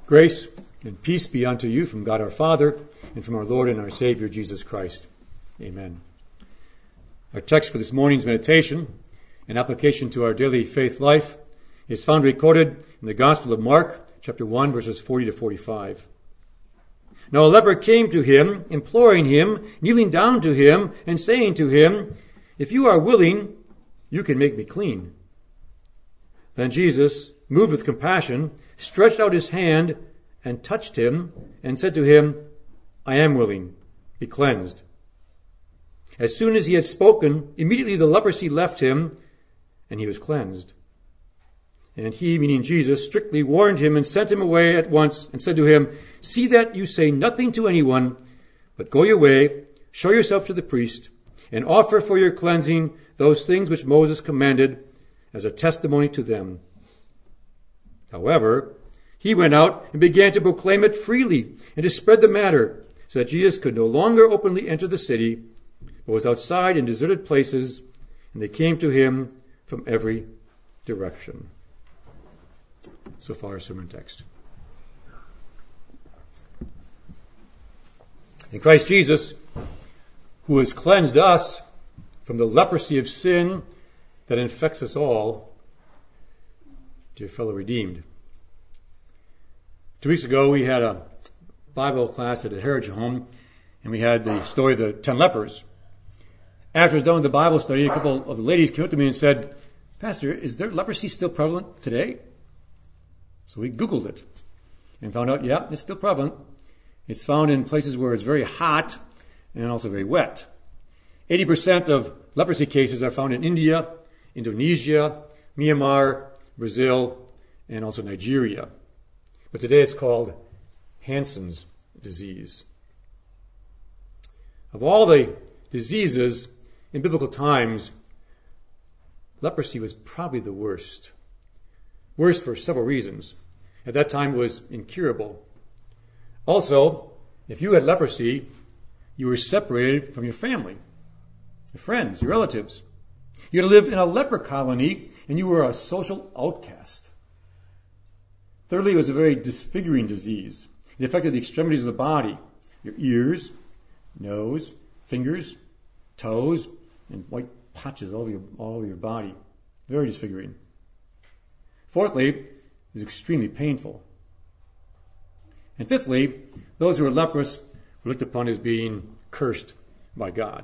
Grace and peace be unto you from God our Father and from our Lord and our Savior Jesus Christ. Amen. Our text for this morning's meditation and application to our daily faith life is found recorded in the Gospel of Mark, chapter 1, verses 40 to 45. Now a leper came to him, imploring him, kneeling down to him, and saying to him, "If you are willing, you can make me clean." Then Jesus, moved with compassion, stretched out his hand and touched him and said to him, "I am willing, be cleansed." As soon as he had spoken, immediately the leprosy left him and he was cleansed. And he, meaning Jesus, strictly warned him and sent him away at once and said to him, "See that you say nothing to anyone, but go your way, show yourself to the priest, and offer for your cleansing those things which Moses commanded as a testimony to them." However, he went out and began to proclaim it freely and to spread the matter, so that Jesus could no longer openly enter the city, but was outside in deserted places, and they came to him from every direction. So far, our sermon text. In Christ Jesus, who has cleansed us from the leprosy of sin that infects us all, dear fellow redeemed. 2 weeks ago, we had a Bible class at a Heritage Home, and we had the story of the 10 lepers. After I was done with the Bible study, a couple of the ladies came up to me and said, "Pastor, is there leprosy still prevalent today?" So we Googled it and found out, yeah, it's still prevalent. It's found in places where it's very hot and also very wet. 80% of leprosy cases are found in India, Indonesia, Myanmar, Brazil, and also Nigeria. But today it's called Hansen's disease. Of all the diseases in biblical times, leprosy was probably the worst. Worst for several reasons. At that time it was incurable. Also, if you had leprosy, you were separated from your family, your friends, your relatives. You had to live in a leper colony, and you were a social outcast. Thirdly, it was a very disfiguring disease. It affected the extremities of the body, your ears, nose, fingers, toes, and white patches all over your body. Very disfiguring. Fourthly, it was extremely painful. And fifthly, those who were leprous were looked upon as being cursed by God.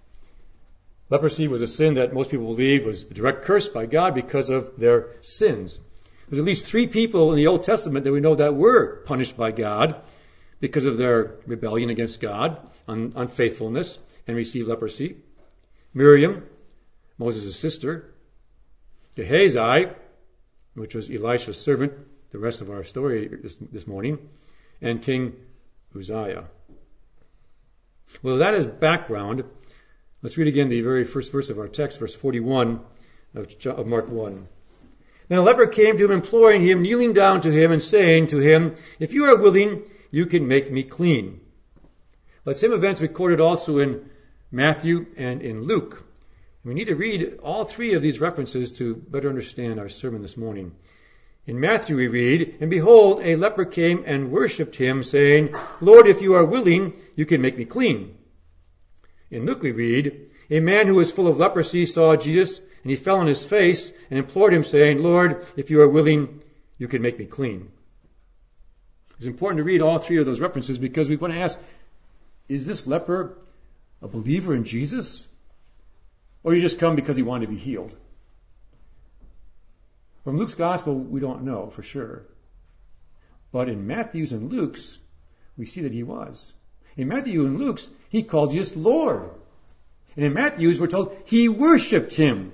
Leprosy was a sin that most people believe was a direct curse by God because of their sins. There's at least 3 people in the Old Testament that we know that were punished by God because of their rebellion against God, unfaithfulness, and received leprosy. Miriam, Moses' sister. Gehazi, which was Elisha's servant, the rest of our story this morning, and King Uzziah. Well, that is background. Let's read again the very first verse of our text, verse 41 of Mark 1. Then a leper came to him, imploring him, kneeling down to him, and saying to him, "If you are willing, you can make me clean." Well, the same events recorded also in Matthew and in Luke. We need to read all 3 of these references to better understand our sermon this morning. In Matthew we read, "And behold, a leper came and worshipped him, saying, 'Lord, if you are willing, you can make me clean.' In Luke we read, "A man who was full of leprosy saw Jesus, and he fell on his face and implored him, saying, 'Lord, if you are willing, you can make me clean.'" It's important to read all 3 of those references because we want to ask, is this leper a believer in Jesus? Or did he just come because he wanted to be healed? From Luke's gospel, we don't know for sure. But in Matthew's and Luke's, we see that he was. In Matthew and Luke's, he called Jesus Lord. And in Matthew's, we're told he worshipped him.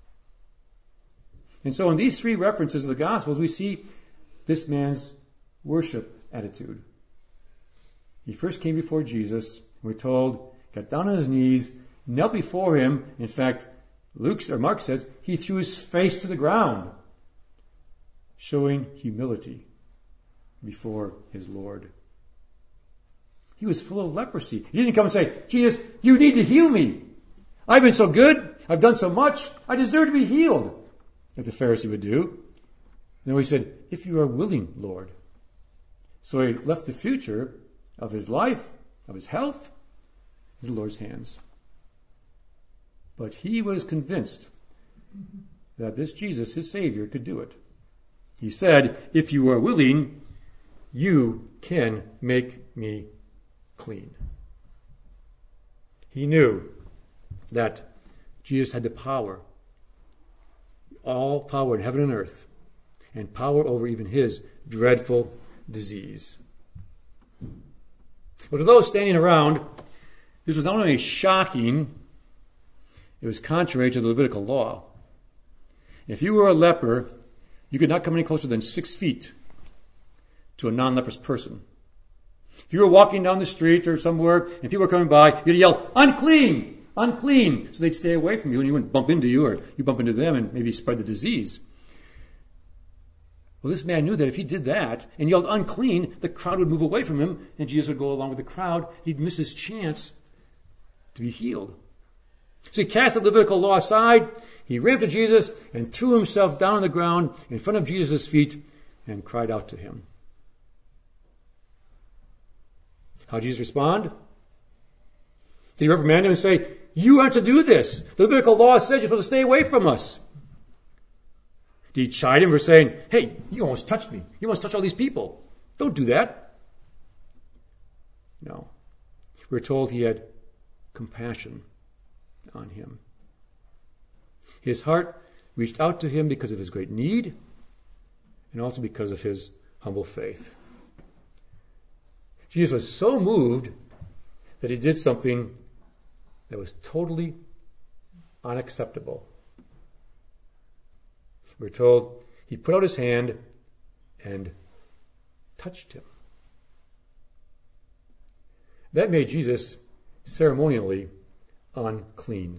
And so in these 3 references of the Gospels, we see this man's worship attitude. He first came before Jesus, we're told, got down on his knees, knelt before him. In fact, Mark says he threw his face to the ground, showing humility before his Lord. He was full of leprosy. He didn't come and say, "Jesus, you need to heal me. I've been so good. I've done so much. I deserve to be healed," like the Pharisee would do. No, he said, "If you are willing, Lord." So he left the future of his life, of his health, in the Lord's hands. But he was convinced that this Jesus, his Savior, could do it. He said, if you are willing, you can make me clean. He knew that Jesus had the power, all power in heaven and earth, and power over even his dreadful disease. But to those standing around, this was not only shocking, it was contrary to the Levitical law. If you were a leper, you could not come any closer than 6 feet to a non-leprous person. If you were walking down the street or somewhere and people were coming by, you'd yell, unclean, unclean. So they'd stay away from you and you wouldn't bump into you, or you bump into them and maybe spread the disease. Well, this man knew that if he did that and yelled unclean, the crowd would move away from him and Jesus would go along with the crowd. He'd miss his chance to be healed. So he cast the Levitical law aside. He ran to Jesus and threw himself down on the ground in front of Jesus' feet and cried out to him. How did Jesus respond? Did he reprimand him and say, you aren't to do this. The Levitical law says you're supposed to stay away from us. Did he chide him for saying, hey, you almost touched me. You almost touched all these people. Don't do that. No. We're told he had compassion on him. His heart reached out to him because of his great need and also because of his humble faith. Jesus was so moved that he did something that was totally unacceptable. We're told he put out his hand and touched him. That made Jesus ceremonially unclean.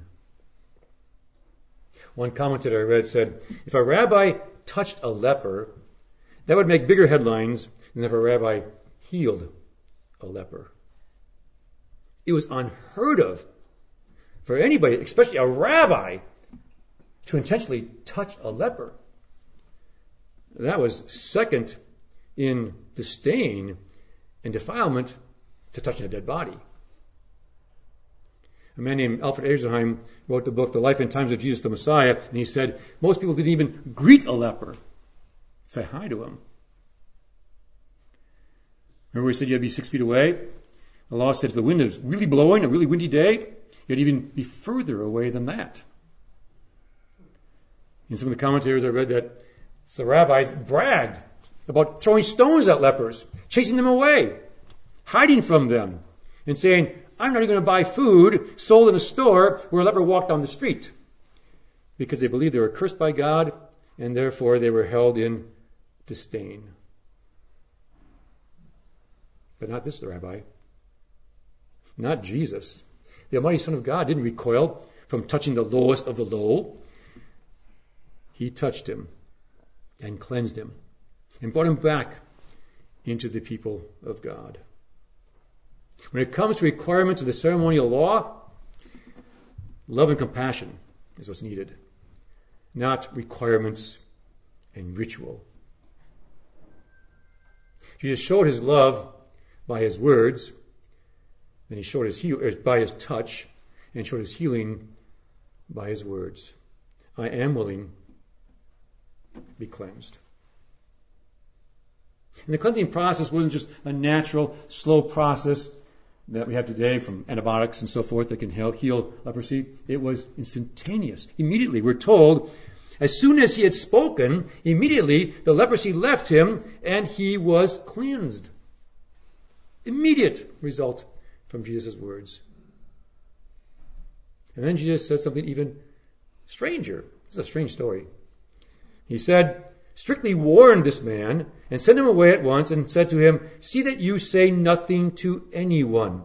One commentator I read said, if a rabbi touched a leper, that would make bigger headlines than if a rabbi healed a leper. It was unheard of for anybody, especially a rabbi, to intentionally touch a leper. That was second in disdain and defilement to touching a dead body. A man named Alfred Ezersheim wrote the book, The Life and Times of Jesus the Messiah, and he said, most people didn't even greet a leper, say hi to him. Remember we said you had to be 6 feet away? The law said if the wind is really blowing, a really windy day, you had to even be further away than that. In some of the commentators I read that the rabbis bragged about throwing stones at lepers, chasing them away, hiding from them, and saying, I'm not even going to buy food sold in a store where a leper walked down the street, because they believed they were cursed by God and therefore they were held in disdain. But not this rabbi. Not Jesus. The Almighty Son of God didn't recoil from touching the lowest of the low. He touched him and cleansed him and brought him back into the people of God. When it comes to requirements of the ceremonial law, love and compassion is what's needed, not requirements and ritual. Jesus showed his love by his words, then he showed his by his touch, and showed his healing by his words. I am willing, be cleansed. And the cleansing process wasn't just a natural, slow process that we have today from antibiotics and so forth that can heal leprosy. It was instantaneous. Immediately, we're told, as soon as he had spoken, immediately the leprosy left him and he was cleansed. Immediate result from Jesus' words. And then Jesus said something even stranger. It's a strange story. He said, strictly warned this man and sent him away at once and said to him, see that you say nothing to anyone.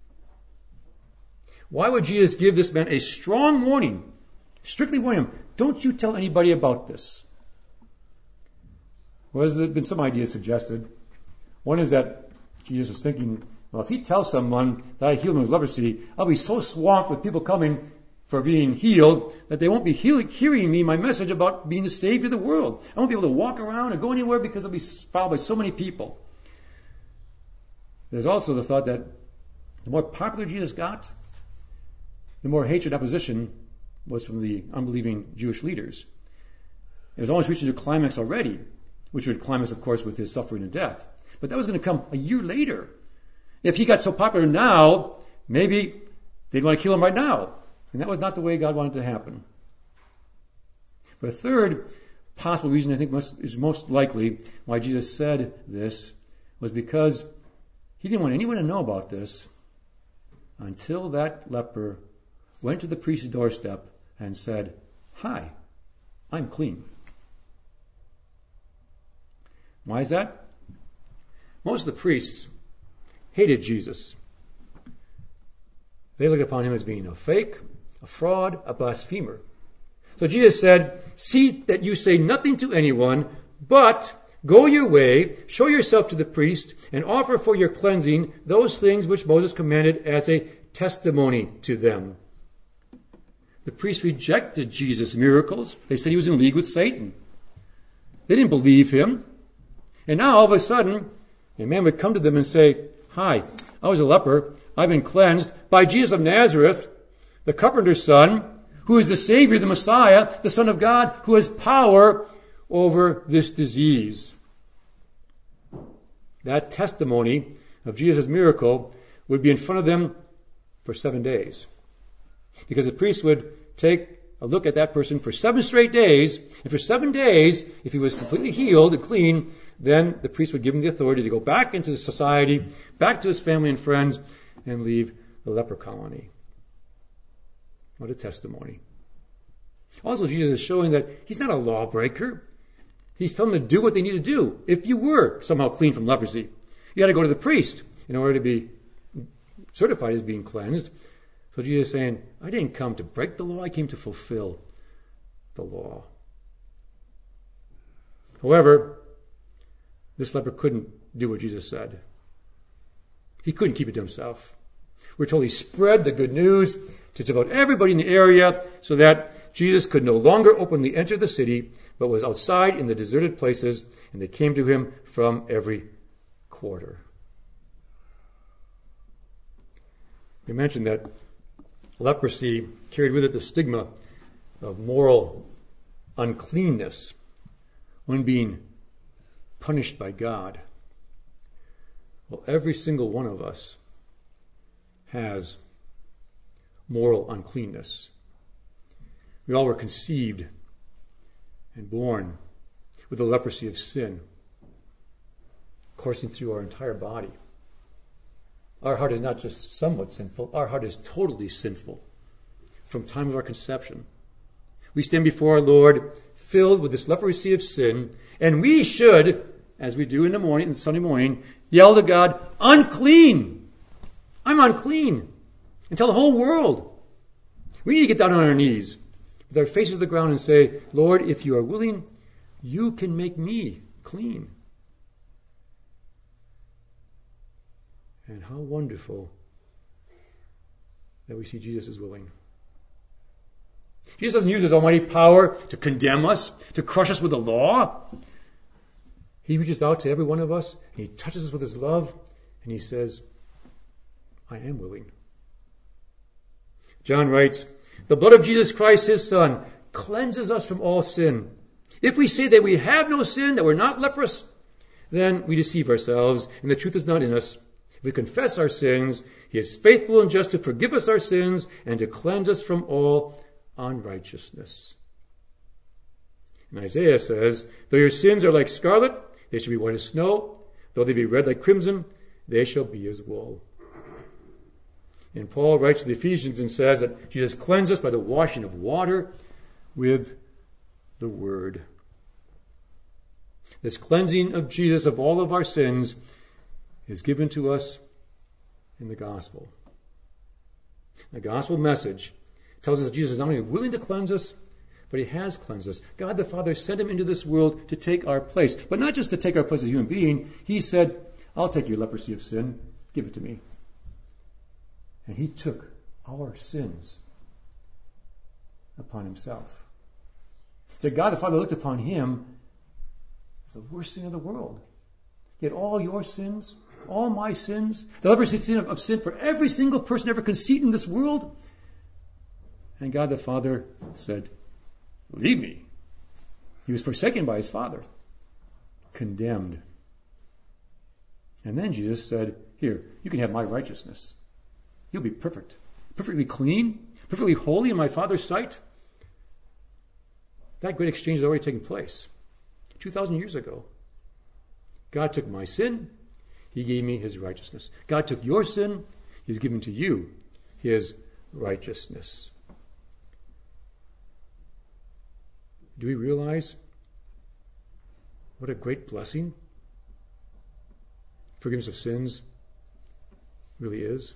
Why would Jesus give this man a strong warning? Strictly warn him, don't you tell anybody about this. Well, there's been some ideas suggested. One is that Jesus was thinking, well, if he tells someone that I healed him of leprosy, I'll be so swamped with people coming for being healed that they won't be hearing me, my message about being the Savior of the world. I won't be able to walk around or go anywhere because I'll be followed by so many people. There's also the thought that the more popular Jesus got, the more hatred and opposition was from the unbelieving Jewish leaders. It was almost reaching a climax already, which would climax, of course, with his suffering and death. But that was going to come a year later. If he got so popular now, maybe they'd want to kill him right now. And that was not the way God wanted it to happen. But a third possible reason I think is most likely why Jesus said this was because he didn't want anyone to know about this until that leper went to the priest's doorstep and said, "Hi, I'm clean." Why is that? Most of the priests hated Jesus. They looked upon him as being a fake, a fraud, a blasphemer. So Jesus said, "See that you say nothing to anyone, but go your way, show yourself to the priest, and offer for your cleansing those things which Moses commanded as a testimony to them." The priests rejected Jesus' miracles. They said he was in league with Satan. They didn't believe him. And now, all of a sudden, a man would come to them and say, "Hi, I was a leper. I've been cleansed by Jesus of Nazareth, the carpenter's son, who is the Savior, the Messiah, the Son of God, who has power over this disease." That testimony of Jesus' miracle would be in front of them for 7 days. Because the priest would take a look at that person for 7 straight days, and for 7 days, if he was completely healed and clean, then the priest would give him the authority to go back into society, back to his family and friends, and leave the leper colony. What a testimony. Also, Jesus is showing that he's not a lawbreaker. He's telling them to do what they need to do. If you were somehow clean from leprosy, you had to go to the priest in order to be certified as being cleansed. So Jesus is saying, I didn't come to break the law, I came to fulfill the law. However, this leper couldn't do what Jesus said. He couldn't keep it to himself. We're told he spread the good news to about everybody in the area so that Jesus could no longer openly enter the city, but was outside in the deserted places, and they came to him from every quarter. We mentioned that leprosy carried with it the stigma of moral uncleanness when being punished by God. Well, every single one of us has moral uncleanness. We all were conceived and born with the leprosy of sin coursing through our entire body. Our heart is not just somewhat sinful, our heart is totally sinful from time of our conception. We stand before our Lord filled with this leprosy of sin, and we should, as we do in the morning, in Sunday morning, yell to God, "Unclean! I'm unclean!" And tell the whole world. We need to get down on our knees with our faces to the ground and say, "Lord, if you are willing, you can make me clean." And how wonderful that we see Jesus is willing. Jesus doesn't use his almighty power to condemn us, to crush us with the law. He reaches out to every one of us, and he touches us with his love, and he says, "I am willing." John writes, "The blood of Jesus Christ, his Son, cleanses us from all sin. If we say that we have no sin, that we're not leprous, then we deceive ourselves, and the truth is not in us. If we confess our sins, he is faithful and just to forgive us our sins and to cleanse us from all unrighteousness." And Isaiah says, "Though your sins are like scarlet, they shall be white as snow. Though they be red like crimson, they shall be as wool." And Paul writes to the Ephesians and says that Jesus cleansed us by the washing of water with the word. This cleansing of Jesus of all of our sins is given to us in the gospel. The gospel message tells us that Jesus is not only willing to cleanse us, but he has cleansed us. God the Father sent him into this world to take our place. But not just to take our place as a human being. He said, "I'll take your leprosy of sin. Give it to me." And he took our sins upon himself. So God the Father looked upon him as the worst sin of the world. Yet all your sins, all my sins, the leprosy sin of sin for every single person ever conceived in this world. And God the Father said, leave me. He was forsaken by his Father, condemned. And then Jesus said, here, you can have my righteousness. You'll be perfect, perfectly clean, perfectly holy in my Father's sight. That great exchange has already taken place 2,000 years ago. God took my sin. He gave me his righteousness. God took your sin. He's given to you his righteousness. Do we realize what a great blessing forgiveness of sins really is?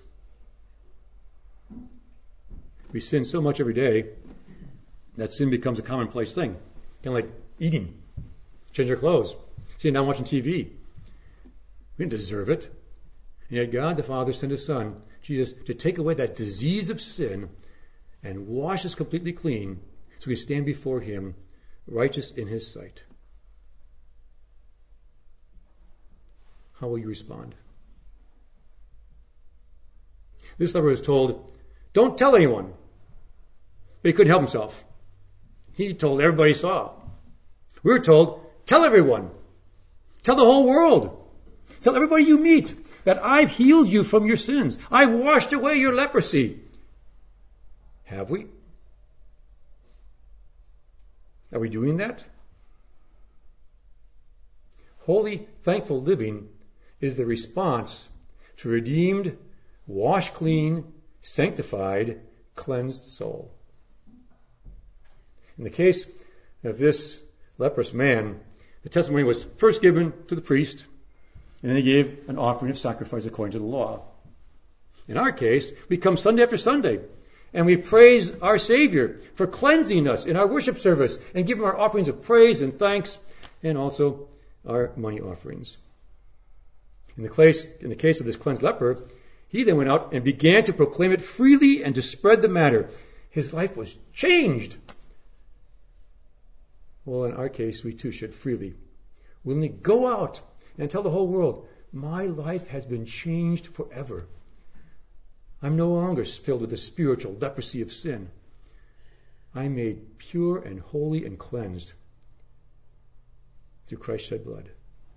We sin so much every day that sin becomes a commonplace thing. Kind of like eating, change our clothes, sitting down watching TV. We didn't deserve it. And yet God the Father sent his Son, Jesus, to take away that disease of sin and wash us completely clean so we stand before him righteous in his sight. How will you respond? This leper was told, don't tell anyone. But he couldn't help himself. He told everybody he saw. We were told, tell everyone. Tell the whole world. Tell everybody you meet that I've healed you from your sins. I've washed away your leprosy. Have we? Are we doing that? Holy, thankful living is the response to redeemed, washed clean, sanctified, cleansed soul. In the case of this leprous man, the testimony was first given to the priest, and then he gave an offering of sacrifice according to the law. In our case, we come Sunday after Sunday, and we praise our Savior for cleansing us in our worship service and give him our offerings of praise and thanks, and also our money offerings. In the case of this cleansed leper, he then went out and began to proclaim it freely and to spread the matter. His life was changed. Well, in our case, we too should freely, willingly go out and tell the whole world, my life has been changed forever. I'm no longer filled with the spiritual leprosy of sin. I'm made pure and holy and cleansed through Christ's shed blood.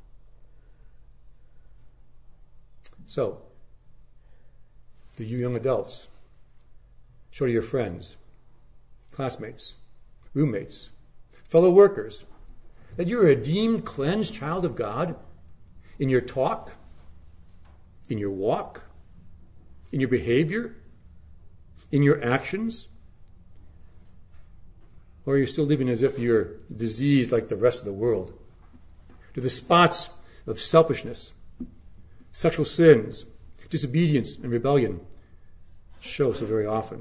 So, to you young adults, show to your friends, classmates, roommates, fellow workers, that you're a redeemed, cleansed child of God in your talk, in your walk, in your behavior, in your actions, or you're still living as if you're diseased like the rest of the world. Do the spots of selfishness, sexual sins, disobedience, and rebellion show so very often?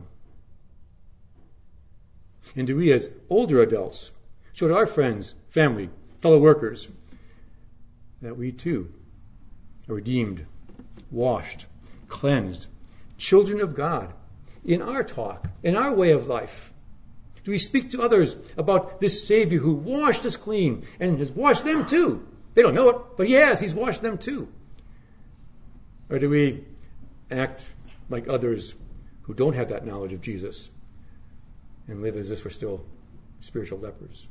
And do we as older adults show to our friends, family, fellow workers that we too are redeemed, washed, cleansed, children of God in our talk, in our way of life? Do we speak to others about this Savior who washed us clean and has washed them too? They don't know it, but he has. He's washed them too. Or do we act like others who don't have that knowledge of Jesus and live as if we're still spiritual lepers?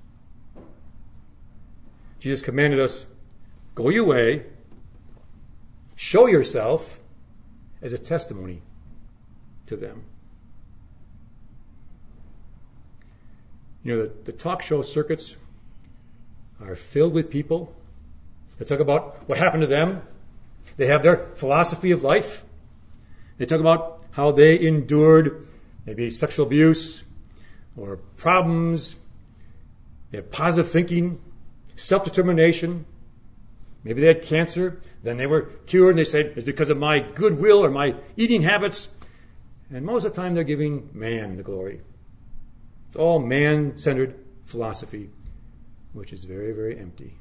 Jesus commanded us, go your way, show yourself as a testimony to them. You know, the talk show circuits are filled with people that talk about what happened to them. They have their philosophy of life. They talk about how they endured maybe sexual abuse or problems. They have positive thinking, self-determination. Maybe they had cancer. Then they were cured and they said, it's because of my goodwill or my eating habits. And most of the time they're giving man the glory. It's all man-centered philosophy, which is very, very empty.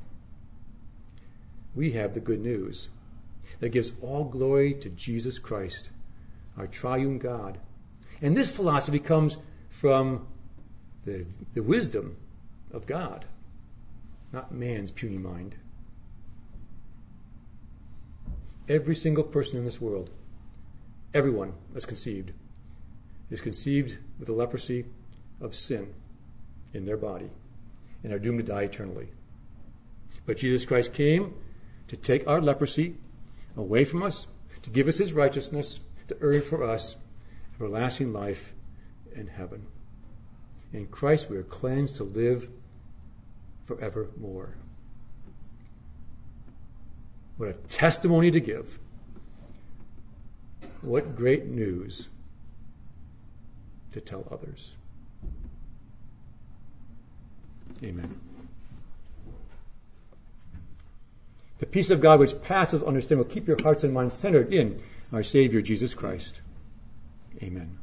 We have the good news that gives all glory to Jesus Christ, our triune God. And this philosophy comes from the wisdom of God, not man's puny mind. every single person in this world, everyone that's conceived, is conceived with the leprosy of sin in their body and are doomed to die eternally. But Jesus Christ came to take our leprosy away from us, to give us his righteousness, to earn for us everlasting life in heaven. In Christ we are cleansed to live forevermore. What a testimony to give. What great news to tell others. Amen. The peace of God which passes understanding will keep your hearts and minds centered in our Savior Jesus Christ. Amen.